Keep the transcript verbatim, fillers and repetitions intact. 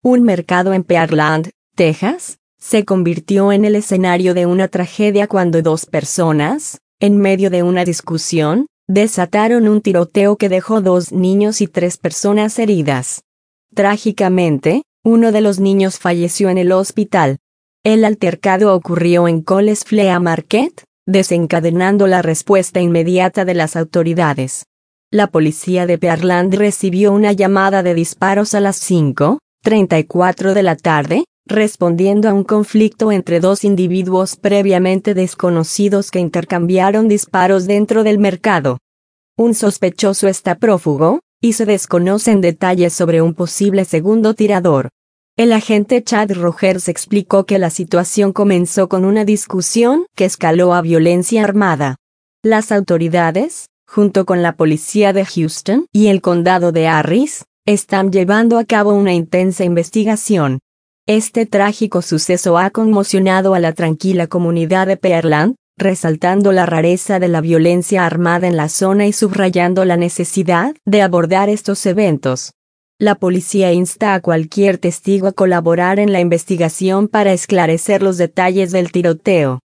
Un mercado en Pearland, Texas, se convirtió en el escenario de una tragedia cuando dos personas, en medio de una discusión, desataron un tiroteo que dejó dos niños y tres personas heridas. Trágicamente, uno de los niños falleció en el hospital. El altercado ocurrió en Coles Flea Market, desencadenando la respuesta inmediata de las autoridades. La policía de Pearland recibió una llamada de disparos a las cinco treinta y cuatro de la tarde, respondiendo a un conflicto entre dos individuos previamente desconocidos que intercambiaron disparos dentro del mercado. Un sospechoso está prófugo, y se desconocen detalles sobre un posible segundo tirador. El agente Chad Rogers explicó que la situación comenzó con una discusión que escaló a violencia armada. Las autoridades, junto con la policía de Houston y el condado de Harris, están llevando a cabo una intensa investigación. Este trágico suceso ha conmocionado a la tranquila comunidad de Pearland, resaltando la rareza de la violencia armada en la zona y subrayando la necesidad de abordar estos eventos. La policía insta a cualquier testigo a colaborar en la investigación para esclarecer los detalles del tiroteo.